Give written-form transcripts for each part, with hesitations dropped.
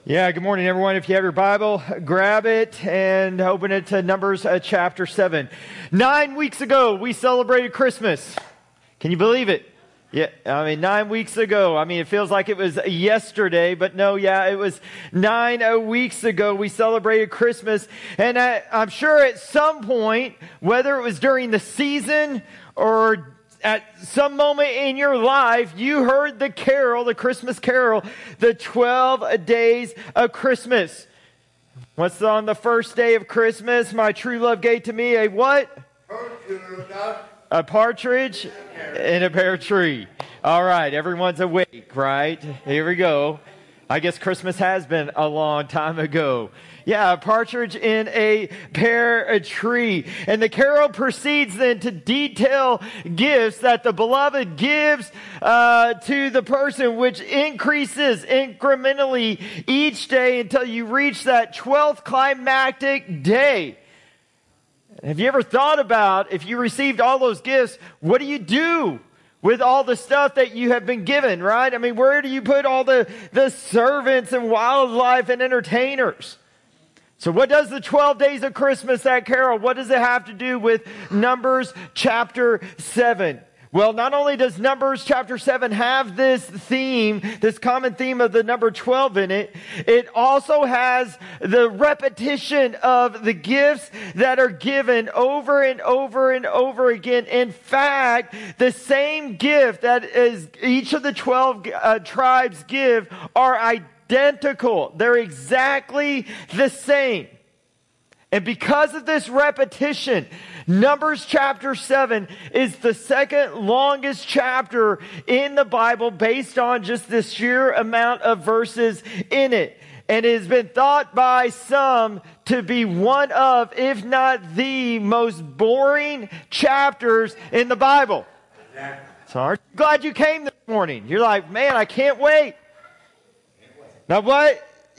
Yeah, good morning, everyone. If you have your Bible, grab it and open it to Numbers chapter 7. 9 weeks ago, we celebrated Christmas. Can you believe it? Yeah, 9 weeks ago. It feels like it was yesterday, but no, it was 9 weeks ago we celebrated Christmas. And I'm sure at some point, whether it was during the season or at some moment in your life, you heard the carol, the Christmas carol, the 12 days of Christmas. What's on the first day of Christmas? My true love gave to me a what? A partridge in a pear tree. All right, everyone's awake, right? Here we go. I guess Christmas has been a long time ago. Yeah, a partridge in a pear tree. And the carol proceeds then to detail gifts that the beloved gives to the person, which increases incrementally each day until you reach that 12th climactic day. Have you ever thought about, if you received all those gifts, what do you do with all the stuff that you have been given, right? Where do you put all the servants and wildlife and entertainers? So what does the 12 days of Christmas, that carol, what does it have to do with Numbers chapter 7? Well, not only does Numbers chapter 7 have this theme, this common theme of the number 12 in it, it also has the repetition of the gifts that are given over and over and over again. In fact, the same gift that is each of the 12 tribes give are identical. They're exactly the same. And because of this repetition, Numbers chapter 7 is the second longest chapter in the Bible based on just the sheer amount of verses in it. And it has been thought by some to be one of, if not the most boring chapters in the Bible. So aren't you glad you came this morning? You're like, man, I can't wait. Now what?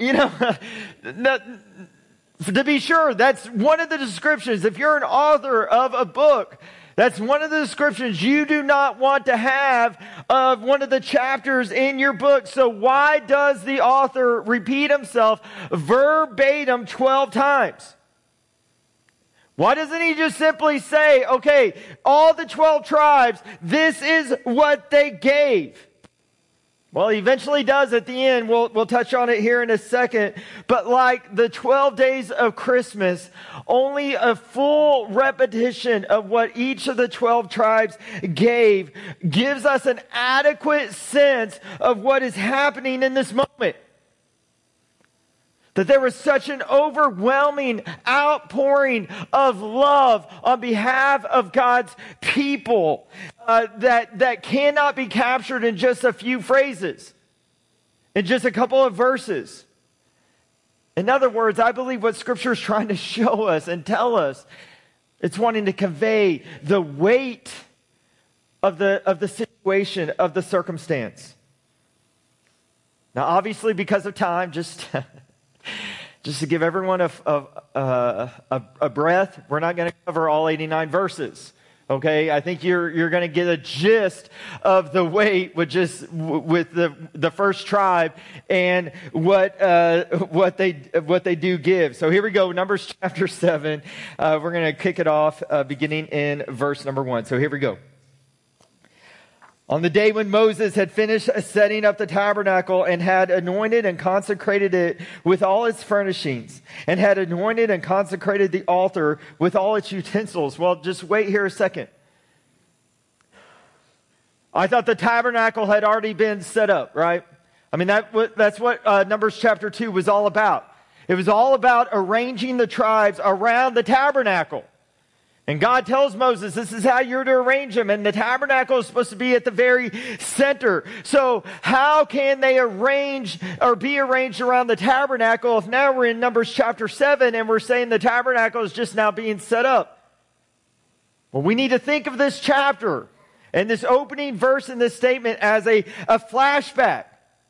To be sure, that's one of the descriptions. If you're an author of a book, that's one of the descriptions you do not want to have of one of the chapters in your book. So why does the author repeat himself verbatim 12 times? Why doesn't he just simply say, okay, all the 12 tribes, this is what they gave? Well, he eventually does at the end. We'll touch on it here in a second. But like the 12 days of Christmas, only a full repetition of what each of the 12 tribes gave gives us an adequate sense of what is happening in this moment. That there was such an overwhelming outpouring of love on behalf of God's people that cannot be captured in just a few phrases, in just a couple of verses. In other words, I believe what Scripture is trying to show us and tell us, it's wanting to convey the weight of the situation, of the circumstance. Now, obviously, because of time, just to give everyone a breath, we're not going to cover all 89 verses. Okay, I think you're going to get a gist of the weight with the first tribe and what they do give. So here we go, Numbers chapter 7. We're going to kick it off beginning in verse number 1. So here we go. On the day when Moses had finished setting up the tabernacle and had anointed and consecrated it with all its furnishings, and had anointed and consecrated the altar with all its utensils. Well, just wait here a second. I thought the tabernacle had already been set up, right? That's what Numbers chapter 2 was all about. It was all about arranging the tribes around the tabernacle. And God tells Moses, this is how you're to arrange them. And the tabernacle is supposed to be at the very center. So how can they arrange or be arranged around the tabernacle if now we're in Numbers chapter 7 and we're saying the tabernacle is just now being set up? Well, we need to think of this chapter and this opening verse in this statement as a flashback.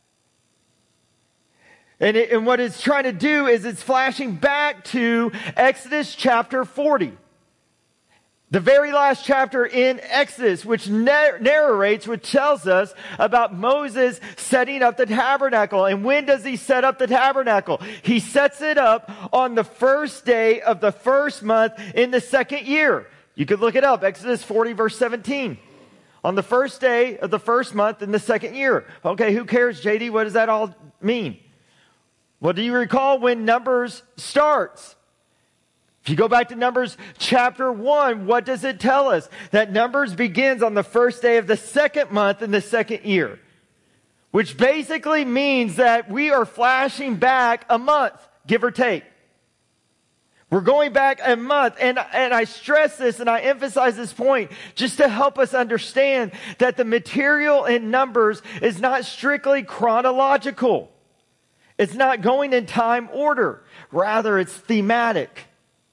And what it's trying to do is it's flashing back to Exodus chapter 40. The very last chapter in Exodus, which narrates, which tells us about Moses setting up the tabernacle. And when does he set up the tabernacle? He sets it up on the first day of the first month in the second year. You could look it up, Exodus 40, verse 17. On the first day of the first month in the second year. Okay, who cares, JD? What does that all mean? Well, do you recall when Numbers starts? If you go back to Numbers chapter 1, what does it tell us? That Numbers begins on the first day of the second month in the second year. Which basically means that we are flashing back a month, give or take. We're going back a month, and I stress this and I emphasize this point just to help us understand that the material in Numbers is not strictly chronological. It's not going in time order. Rather, it's thematic.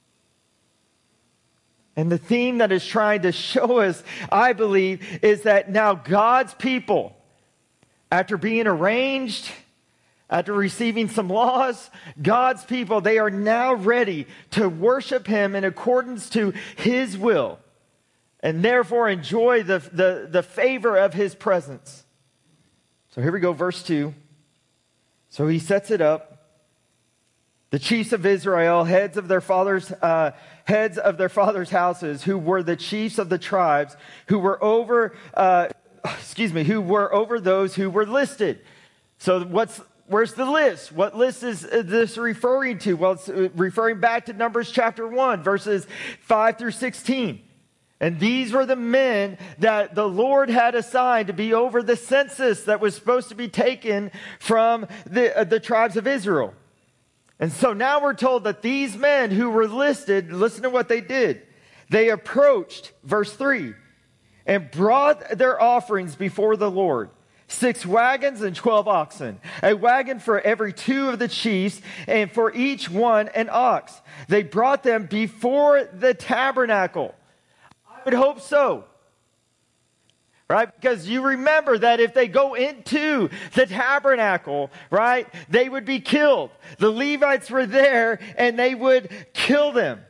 And the theme that is trying to show us, I believe, is that now God's people, after being arranged, after receiving some laws, God's people, they are now ready to worship Him in accordance to His will, and therefore enjoy the favor of His presence. So here we go, verse 2. So He sets it up. The chiefs of Israel, heads of their fathers' houses, who were the chiefs of the tribes, who were over those who were listed. So where's the list? What list is this referring to? Well, it's referring back to Numbers chapter 1, verses 5 through 16. And these were the men that the Lord had assigned to be over the census that was supposed to be taken from the tribes of Israel. And so now we're told that these men who were listed, listen to what they did. They approached, verse 3, and brought their offerings before the Lord. 6 wagons and 12 oxen. A wagon for every 2 of the chiefs, and for each one an ox. They brought them before the tabernacle. I would hope so. Right? Because you remember that if they go into the tabernacle, right, they would be killed. The Levites were there and they would kill them.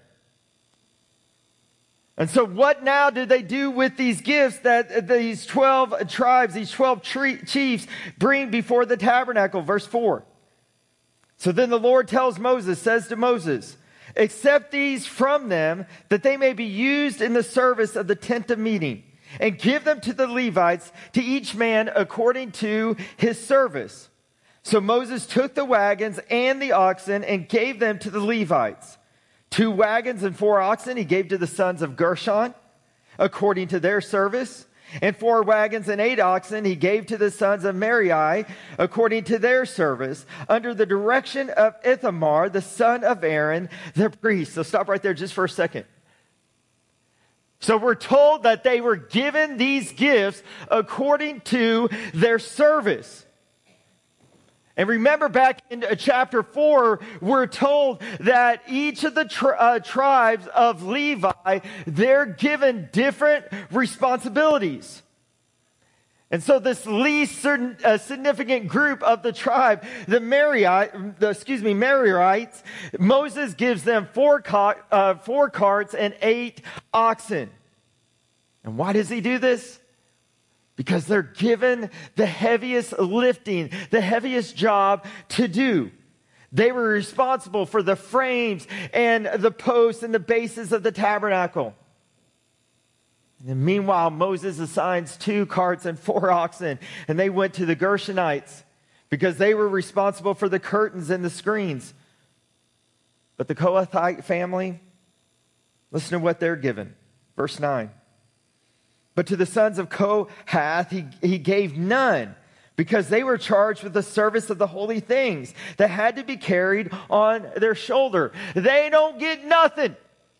And so what now did they do with these gifts that these 12 tribes, these 12 chiefs bring before the tabernacle? Verse 4. So then the Lord says to Moses, accept these from them that they may be used in the service of the tent of meeting. And give them to the Levites, to each man according to his service. So Moses took the wagons and the oxen and gave them to the Levites. 2 wagons and 4 oxen he gave to the sons of Gershon, according to their service. And 4 wagons and 8 oxen he gave to the sons of Merari, according to their service, under the direction of Ithamar, the son of Aaron, the priest. So stop right there just for a second. So we're told that they were given these gifts according to their service. And remember back in chapter 4, we're told that each of the tribes of Levi, they're given different responsibilities. And so this least significant group of the tribe, the Merarites, Moses gives them 4 carts and 8 oxen. And why does he do this? Because they're given the heaviest lifting, the heaviest job to do. They were responsible for the frames and the posts and the bases of the tabernacle. And meanwhile, Moses assigns 2 carts and 4 oxen, and they went to the Gershonites because they were responsible for the curtains and the screens. But the Kohathite family, listen to what they're given. Verse 9. But to the sons of Kohath, he gave none, because they were charged with the service of the holy things that had to be carried on their shoulder. They don't get nothing,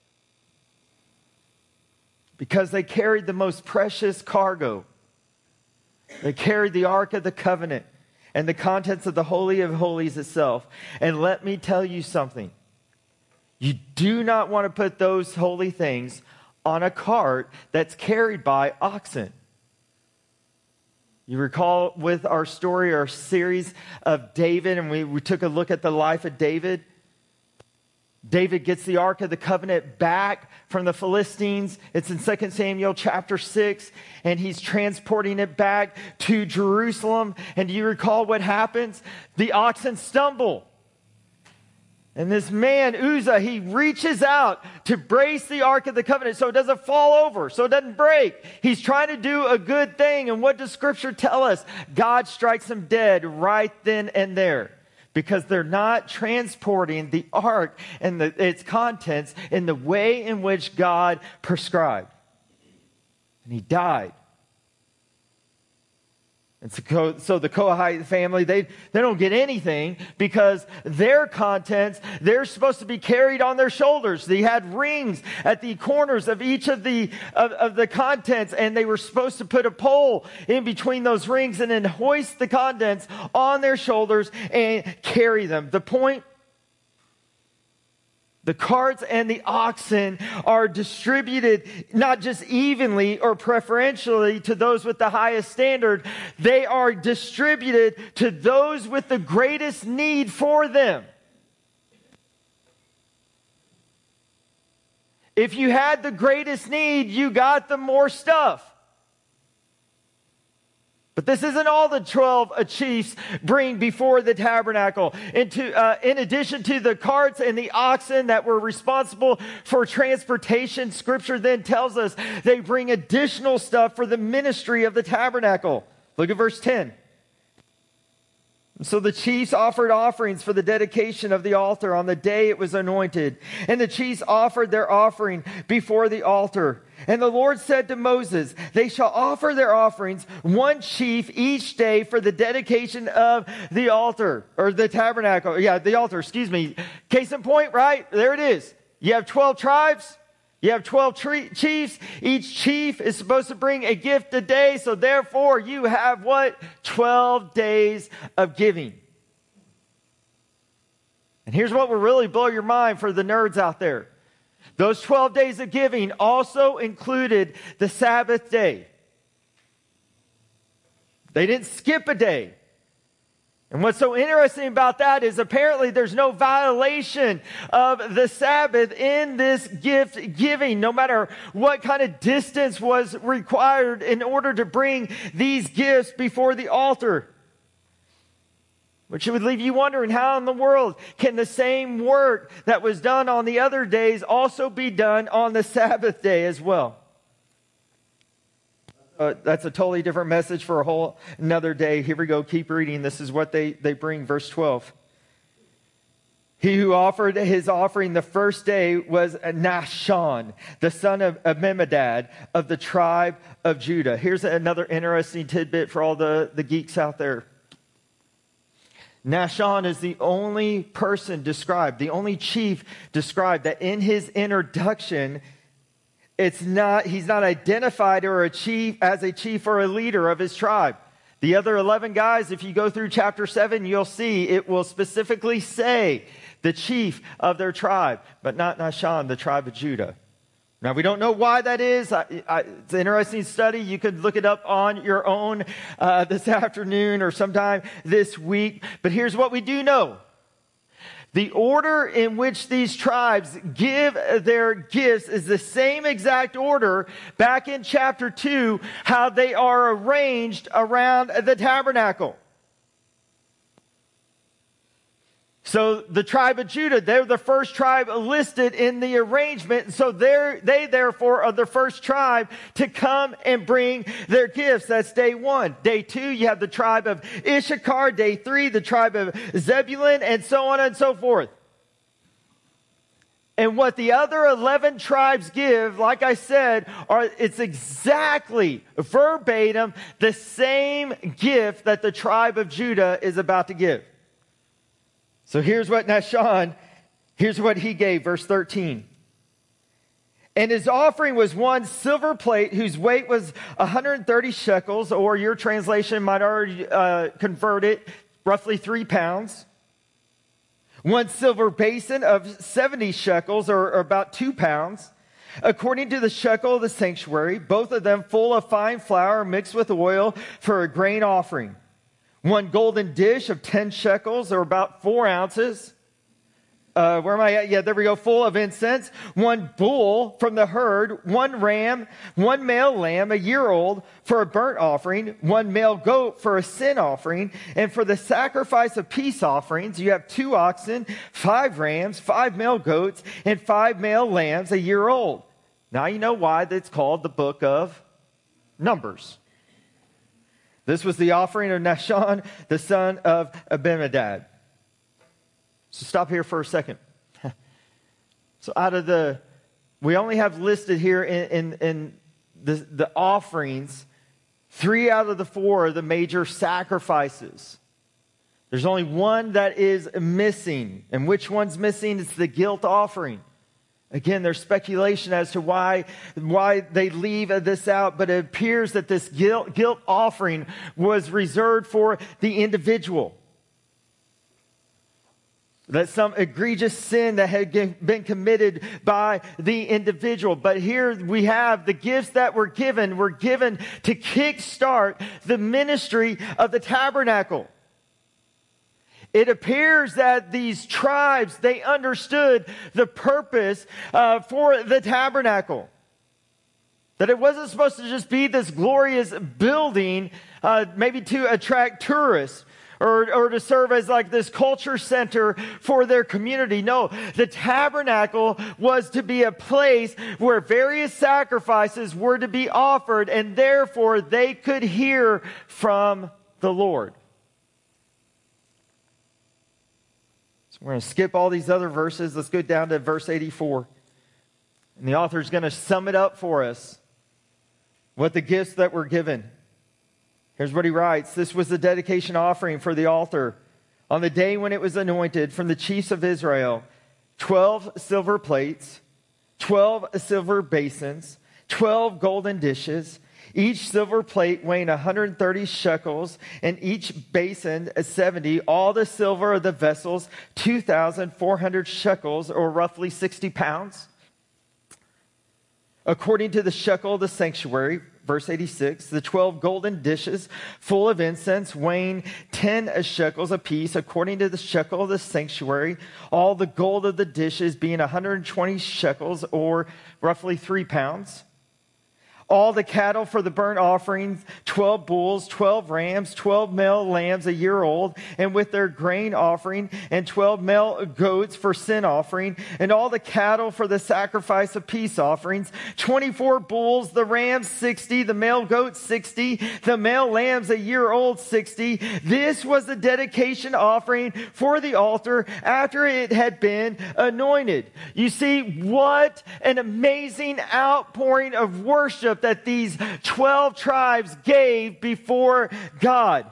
because they carried the most precious cargo. They carried the Ark of the Covenant and the contents of the Holy of Holies itself. And let me tell you something. You do not want to put those holy things on a cart that's carried by oxen. You recall with our story, our series of David, and we took a look at the life of David. David gets the Ark of the Covenant back from the Philistines. It's in 2 Samuel chapter 6, and he's transporting it back to Jerusalem. And do you recall what happens? The oxen stumble. And this man, Uzzah, he reaches out to brace the Ark of the Covenant so it doesn't fall over, so it doesn't break. He's trying to do a good thing. And what does Scripture tell us? God strikes him dead right then and there, because they're not transporting the ark and its contents in the way in which God prescribed. And he died. And so the Kohathite family, they don't get anything, because their contents, they're supposed to be carried on their shoulders. They had rings at the corners of each of the contents, and they were supposed to put a pole in between those rings and then hoist the contents on their shoulders and carry them. The point: the carts and the oxen are distributed not just evenly or preferentially to those with the highest standard. They are distributed to those with the greatest need for them. If you had the greatest need, you got the more stuff. But this isn't all the 12 chiefs bring before the tabernacle. In addition to the carts and the oxen that were responsible for transportation, Scripture then tells us they bring additional stuff for the ministry of the tabernacle. Look at verse 10. So the chiefs offered offerings for the dedication of the altar on the day it was anointed. And the chiefs offered their offering before the altar. And the Lord said to Moses, they shall offer their offerings, one chief each day, for the dedication of the altar, or the tabernacle. Yeah, the altar, excuse me. Case in point, right? There it is. You have 12 tribes. You have 12 chiefs. Each chief is supposed to bring a gift a day. So therefore, you have what? 12 days of giving. And here's what will really blow your mind for the nerds out there. Those 12 days of giving also included the Sabbath day. They didn't skip a day. And what's so interesting about that is apparently there's no violation of the Sabbath in this gift giving, no matter what kind of distance was required in order to bring these gifts before the altar. Which would leave you wondering, how in the world can the same work that was done on the other days also be done on the Sabbath day as well? That's a totally different message for a whole another day. Here we go. Keep reading. This is what they bring. Verse 12. He who offered his offering the first day was Nahshon, the son of Amminadab of the tribe of Judah. Here's another interesting tidbit for all the geeks out there. Nahshon is the only person described, the only chief described that in his introduction, he's not identified as a chief or a leader of his tribe. The other 11 guys, if you go through chapter 7, you'll see it will specifically say the chief of their tribe, but not Nahshon, the tribe of Judah. Now, we don't know why that is. It's an interesting study. You could look it up on your own this afternoon or sometime this week. But here's what we do know. The order in which these tribes give their gifts is the same exact order back in chapter 2, how they are arranged around the tabernacle. So the tribe of Judah, they're the first tribe listed in the arrangement. So they therefore are the first tribe to come and bring their gifts. That's day 1. Day 2, you have the tribe of Issachar. Day 3, the tribe of Zebulun, and so on and so forth. And what the other 11 tribes give, like I said, it's exactly verbatim the same gift that the tribe of Judah is about to give. So here's what Nahshon, here's what he gave, verse 13. And his offering was 1 silver plate whose weight was 130 shekels, or your translation might already convert it, roughly 3 pounds. 1 silver basin of 70 shekels, or about 2 pounds, according to the shekel of the sanctuary, both of them full of fine flour mixed with oil for a grain offering. 1 golden dish of 10 shekels, or about 4 ounces. where am I at? Yeah, there we go. Full of incense, 1 bull from the herd, 1 ram, 1 male lamb, a year old, for a burnt offering, 1 male goat for a sin offering, and for the sacrifice of peace offerings, you have 2 oxen, 5 rams, 5 male goats, and 5 male lambs, a year old. Now you know why it's called the book of Numbers. This was the offering of Nahshon, the son of Abinadab. So stop here for a second. So we only have listed here in the offerings, 3 out of the 4 are the major sacrifices. There's only one that is missing. And which one's missing? It's the guilt offering. Again, there's speculation as to why they leave this out, but it appears that this guilt offering was reserved for the individual. That some egregious sin that had been committed by the individual. But here we have the gifts that were given to kickstart the ministry of the tabernacle. It appears that these tribes, they understood the purpose for the tabernacle. That it wasn't supposed to just be this glorious building, maybe to attract tourists. Or to serve as like this culture center for their community. No, the tabernacle was to be a place where various sacrifices were to be offered, and therefore they could hear from the Lord. So we're going to skip all these other verses. Let's go down to verse 84. And the author is going to sum it up for us, what the gifts that were given. Here's what he writes. This was the dedication offering for the altar on the day when it was anointed from the chiefs of Israel. 12 silver plates, 12 silver basins, 12 golden dishes, each silver plate weighing 130 shekels, and each basin 70. All the silver of the vessels, 2,400 shekels, or roughly 60 pounds. According to the shekel of the sanctuary, verse 86, the 12 golden dishes full of incense weighing 10 shekels apiece, according to the shekel of the sanctuary, all the gold of the dishes being 120 shekels, or roughly 3 pounds. All the cattle for the burnt offerings, 12 bulls, 12 rams, 12 male lambs a year old, and with their grain offering, and 12 male goats for sin offering, and all the cattle for the sacrifice of peace offerings, 24 bulls, the rams 60, the male goats 60, the male lambs a year old 60. This was the dedication offering for the altar after it had been anointed. You see, what an amazing outpouring of worship that these 12 tribes gave before God.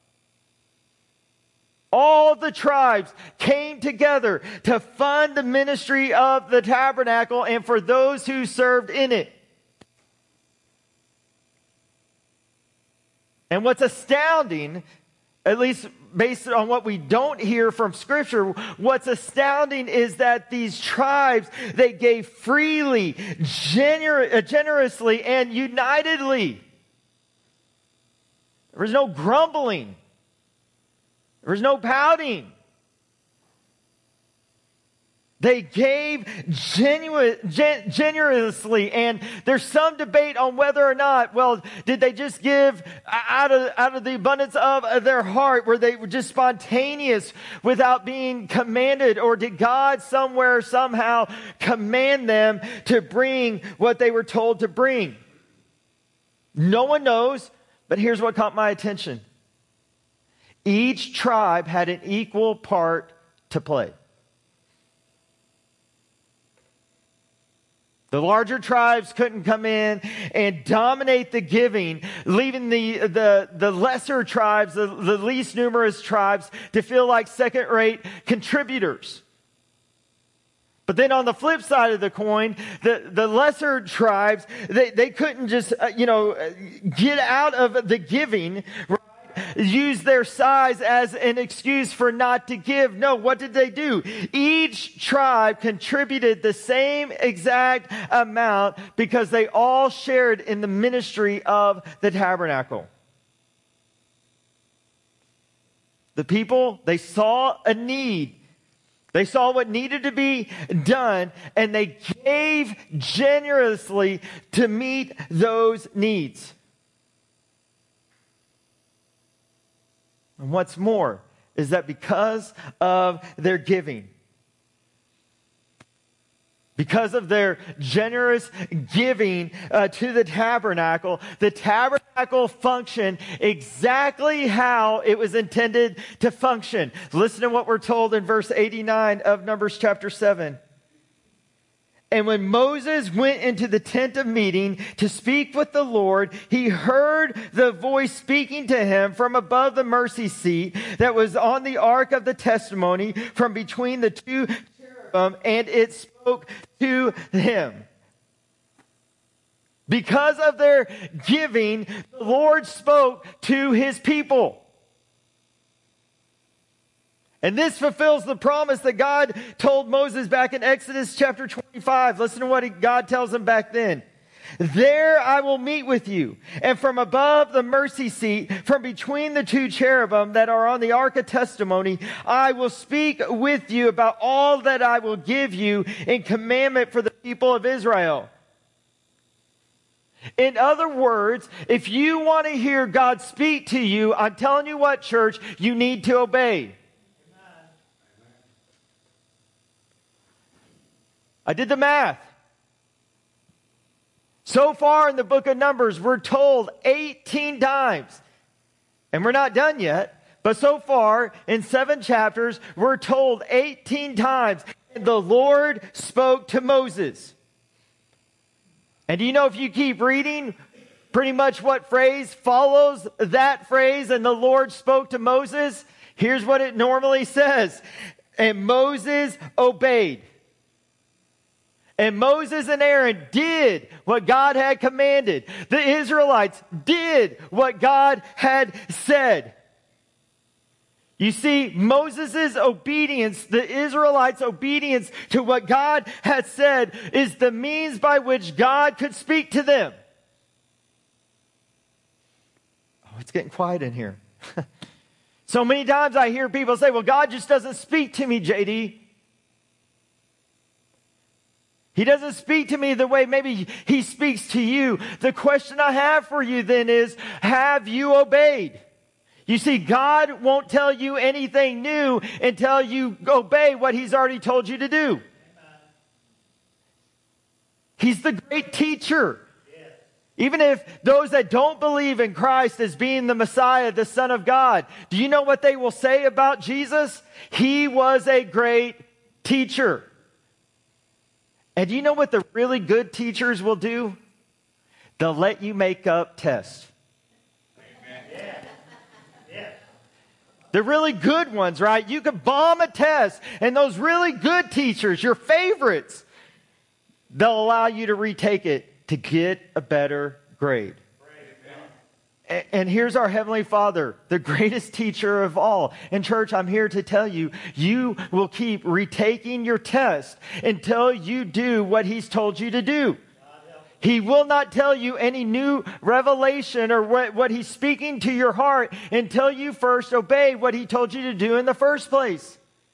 All the tribes came together to fund the ministry of the tabernacle and for those who served in it. And what's astounding, at least based on what we don't hear from Scripture, what's astounding is that these tribes, they gave freely, generously, and unitedly. There was no grumbling. There was no pouting. They gave generously, and there's some debate on whether or not, well, did they just give out of the abundance of their heart? Were they just spontaneous without being commanded? Or did God somewhere, somehow command them to bring what they were told to bring? No one knows, but here's what caught my attention. Each tribe had an equal part to play. The larger tribes couldn't come in and dominate the giving, leaving the lesser tribes, the least numerous tribes, to feel like second-rate contributors. But then on the flip side of the coin, the lesser tribes, they couldn't just, get out of the giving, right? Use their size as an excuse for not to give. No, what did they do? Each tribe contributed the same exact amount because they all shared in the ministry of the tabernacle. The people, they saw a need They saw what needed to be done, and they gave generously to meet those needs. And what's more is that because of their giving, because of their generous giving to the tabernacle functioned exactly how it was intended to function. Listen to what we're told in verse 89 of Numbers chapter 7. And when Moses went into the tent of meeting to speak with the Lord, he heard the voice speaking to him from above the mercy seat that was on the ark of the testimony from between the two cherubim, and it spoke to him. Because of their giving, the Lord spoke to his people. And this fulfills the promise that God told Moses back in Exodus chapter 25. Listen to what God tells him back then. There I will meet with you, and from above the mercy seat, from between the two cherubim that are on the ark of testimony, I will speak with you about all that I will give you in commandment for the people of Israel. In other words, if you want to hear God speak to you, I'm telling you what, church, you need to obey. I did the math. So far in the book of Numbers, we're told 18 times, and we're not done yet, but so far in 7 chapters, we're told 18 times, and the Lord spoke to Moses. And do you know, if you keep reading, pretty much what phrase follows that phrase, and the Lord spoke to Moses? Here's what it normally says. And Moses obeyed. And Moses and Aaron did what God had commanded. The Israelites did what God had said. You see, Moses' obedience, the Israelites' obedience to what God had said, is the means by which God could speak to them. Oh, it's getting quiet in here. So many times I hear people say, well, God just doesn't speak to me, JD. He doesn't speak to me the way maybe he speaks to you. The question I have for you then is, have you obeyed? You see, God won't tell you anything new until you obey what he's already told you to do. He's the great teacher. Even if those that don't believe in Christ as being the Messiah, the Son of God, do you know what they will say about Jesus? He was a great teacher. And do you know what the really good teachers will do? They'll let you make up tests. The really good ones, right? You can bomb a test, and those really good teachers, your favorites, they'll allow you to retake it to get a better grade. And here's our Heavenly Father, the greatest teacher of all. And church, I'm here to tell you, you will keep retaking your test until you do what he's told you to do. He will not tell you any new revelation or what he's speaking to your heart until you first obey what he told you to do in the first place.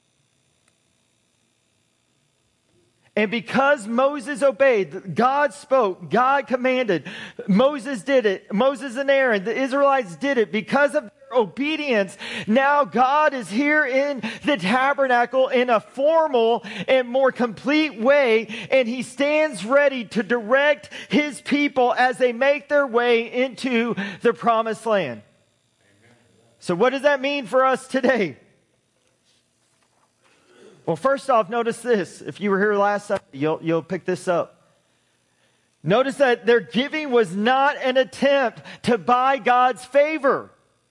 And because Moses obeyed, God spoke, God commanded, Moses did it, Moses and Aaron, the Israelites did it. Because of their obedience, now God is here in the tabernacle in a formal and more complete way, and he stands ready to direct his people as they make their way into the promised land. So what does that mean for us today? Well, first off, notice this. If you were here last Sunday, you'll pick this up. Notice that their giving was not an attempt to buy God's favor.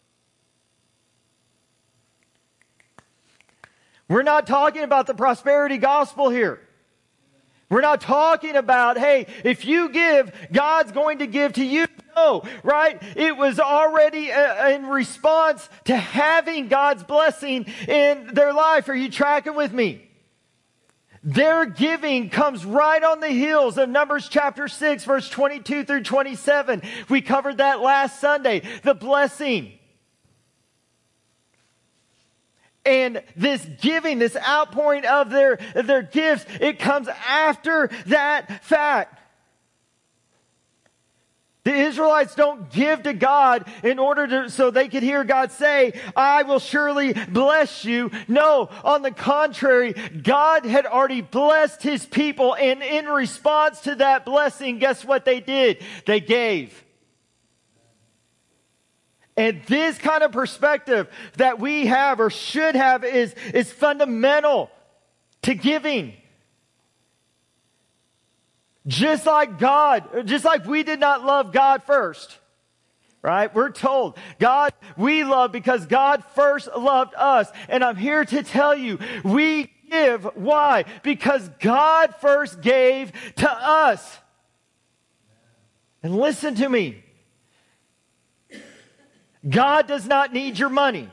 We're not talking about the prosperity gospel here. We're not talking about, hey, if you give, God's going to give to you. No, right? It was already in response to having God's blessing in their life. Are you tracking with me? Their giving comes right on the heels of Numbers chapter 6, verse 22 through 27. We covered that last Sunday. The blessing. And this giving, this outpouring of their gifts, it comes after that fact. The Israelites don't give to God in order so they could hear God say, I will surely bless you. No, on the contrary, God had already blessed his people. And in response to that blessing, guess what they did? They gave. And this kind of perspective that we have or should have is fundamental to giving. Just like we did not love God first, right? We're told, God, we love because God first loved us. And I'm here to tell you, we give. Why? Because God first gave to us. And listen to me. God does not need your money.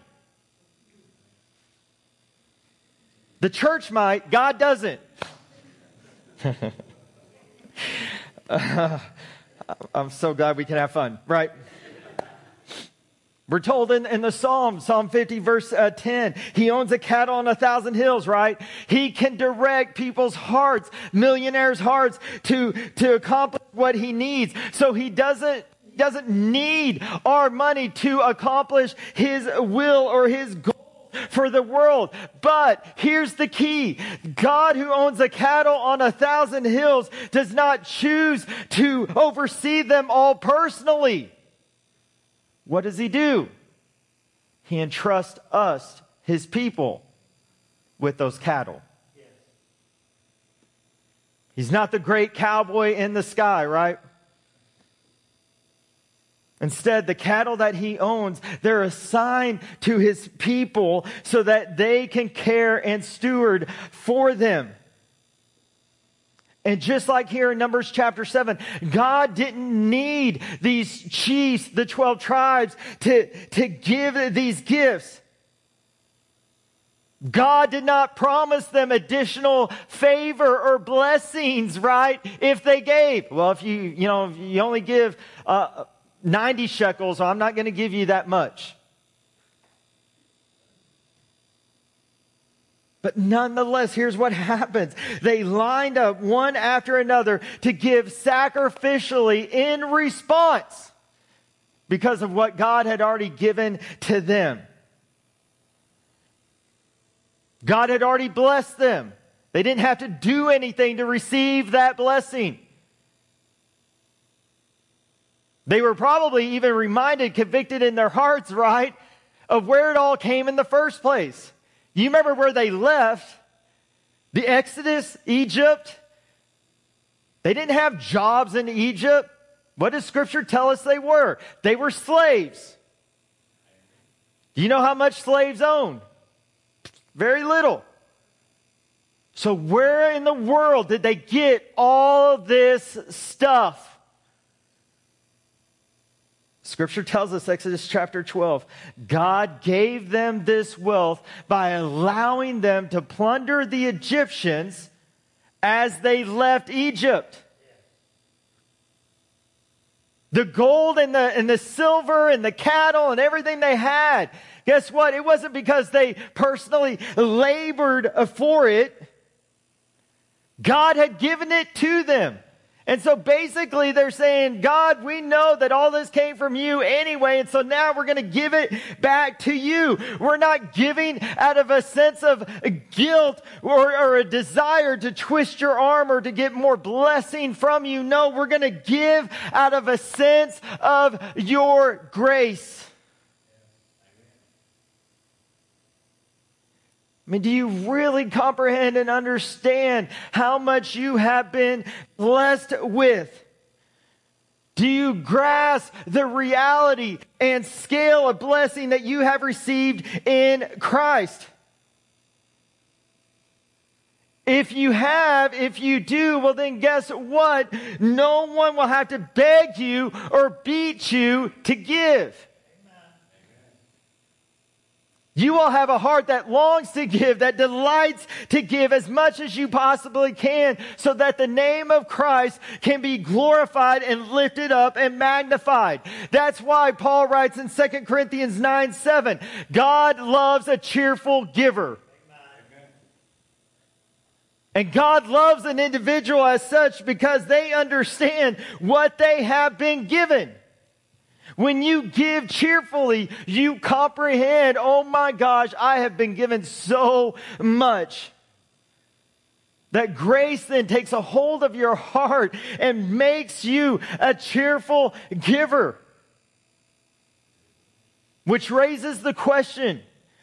The church might, God doesn't. I'm so glad we can have fun, right? We're told in the Psalm 50 verse 10, he owns a cattle on 1,000 hills, right? He can direct people's hearts, millionaires' hearts to accomplish what he needs. So he doesn't need our money to accomplish his will or his goal for the world. But here's the key. God, who owns the cattle on 1,000 hills, does not choose to oversee them all personally. What does he do? He entrusts us, his people, with those cattle. He's not the great cowboy in the sky, right? Instead, the cattle that he owns, they're assigned to his people so that they can care and steward for them. And just like here in Numbers chapter 7, God didn't need these chiefs, the 12 tribes, to give these gifts. God did not promise them additional favor or blessings, right? If they gave. Well, if you only give 90 shekels, I'm not going to give you that much. But nonetheless, here's what happens. They lined up one after another to give sacrificially in response because of what God had already given to them. God had already blessed them. They didn't have to do anything to receive that blessing. They were probably even reminded, convicted in their hearts, right, of where it all came in the first place. You remember where they left? The Exodus, Egypt. They didn't have jobs in Egypt. What does Scripture tell us they were? They were slaves. Do you know how much slaves own? Very little. So where in the world did they get all this stuff? Scripture tells us, Exodus chapter 12, God gave them this wealth by allowing them to plunder the Egyptians as they left Egypt. The gold and the silver and the cattle and everything they had, guess what? It wasn't because they personally labored for it. God had given it to them. And so basically they're saying, God, we know that all this came from you anyway, and so now we're going to give it back to you. We're not giving out of a sense of guilt or a desire to twist your arm or to get more blessing from you. No, we're going to give out of a sense of your grace. I mean, do you really comprehend and understand how much you have been blessed with? Do you grasp the reality and scale of blessing that you have received in Christ? If you do, well then guess what? No one will have to beg you or beat you to give. You will have a heart that longs to give, that delights to give as much as you possibly can, so that the name of Christ can be glorified and lifted up and magnified. That's why Paul writes in 2 Corinthians 9:7, God loves a cheerful giver. And God loves an individual as such because they understand what they have been given. When you give cheerfully, you comprehend, oh my gosh, I have been given so much. That grace then takes a hold of your heart and makes you a cheerful giver. Which raises the question,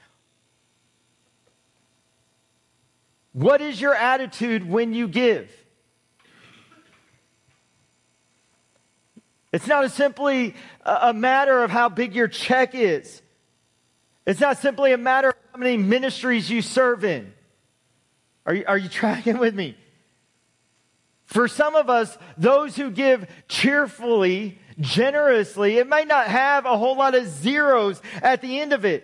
what is your attitude when you give? It's not simply a matter of how big your check is. It's not simply a matter of how many ministries you serve in. Are you tracking with me? For some of us, those who give cheerfully, generously, it might not have a whole lot of zeros at the end of it.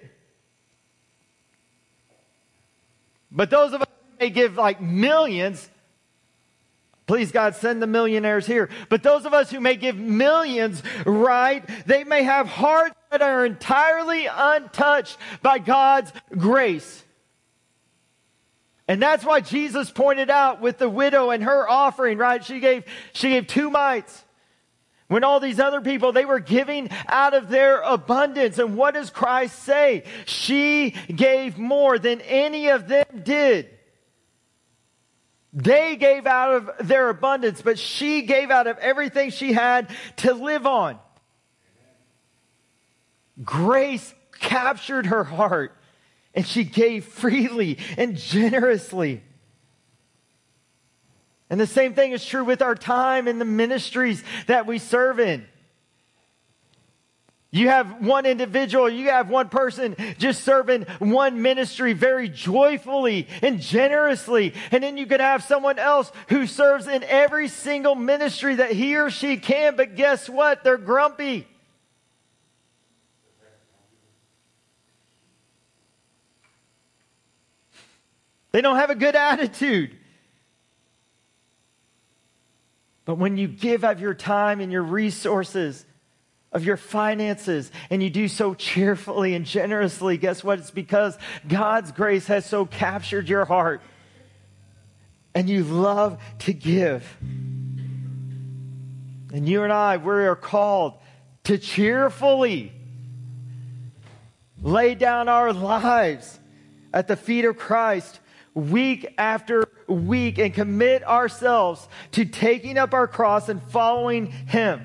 But those of us who may give like millions, please, God, send the millionaires here. But those of us who may give millions, right, they may have hearts that are entirely untouched by God's grace. And that's why Jesus pointed out with the widow and her offering, right? She gave 2 mites. When all these other people, they were giving out of their abundance. And what does Christ say? She gave more than any of them did. They gave out of their abundance, but she gave out of everything she had to live on. Grace captured her heart, and she gave freely and generously. And the same thing is true with our time in the ministries that we serve in. You have one individual, you have one person just serving one ministry very joyfully and generously. And then you could have someone else who serves in every single ministry that he or she can. But guess what? They're grumpy. They don't have a good attitude. But when you give of your time and your resources, of your finances, and you do so cheerfully and generously, guess what? It's because God's grace has so captured your heart, and you love to give. And you and I, we are called to cheerfully lay down our lives at the feet of Christ week after week and commit ourselves to taking up our cross and following Him.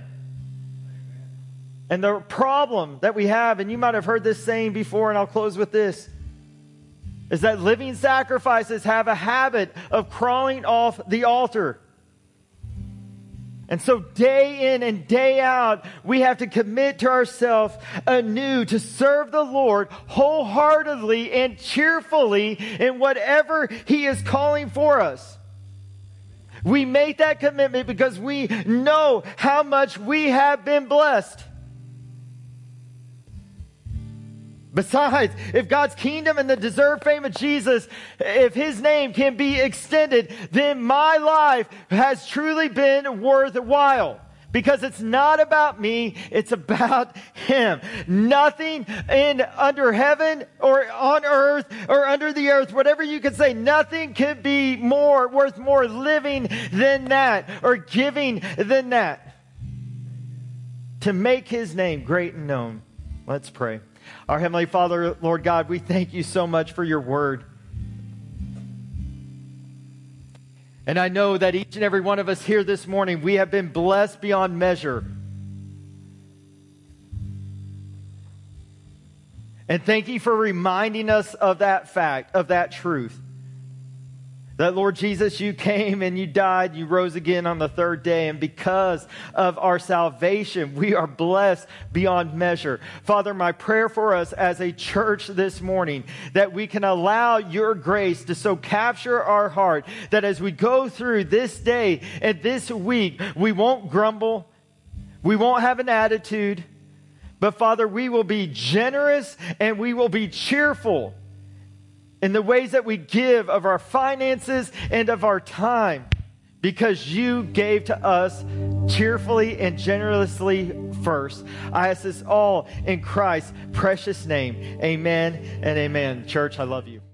And the problem that we have, and you might have heard this saying before, and I'll close with this, is that living sacrifices have a habit of crawling off the altar. And so day in and day out, we have to commit to ourselves anew to serve the Lord wholeheartedly and cheerfully in whatever He is calling for us. We make that commitment because we know how much we have been blessed. Besides, if God's kingdom and the deserved fame of Jesus, if His name can be extended, then my life has truly been worthwhile. Because it's not about me, it's about Him. Nothing under heaven or on earth or under the earth, whatever you could say, nothing could be worth more living than that or giving than that. To make His name great and known. Let's pray. Our Heavenly Father, Lord God, we thank You so much for Your word. And I know that each and every one of us here this morning, we have been blessed beyond measure. And thank You for reminding us of that fact, of that truth. That, Lord Jesus, You came and You died, You rose again on the third day. And because of our salvation, we are blessed beyond measure. Father, my prayer for us as a church this morning, that we can allow Your grace to so capture our heart, that as we go through this day and this week, we won't grumble, we won't have an attitude, But Father, we will be generous and we will be cheerful in the ways that we give of our finances and of our time, because you gave to us cheerfully and generously first. I ask this all in Christ's precious name. Amen and amen. Church, I love you.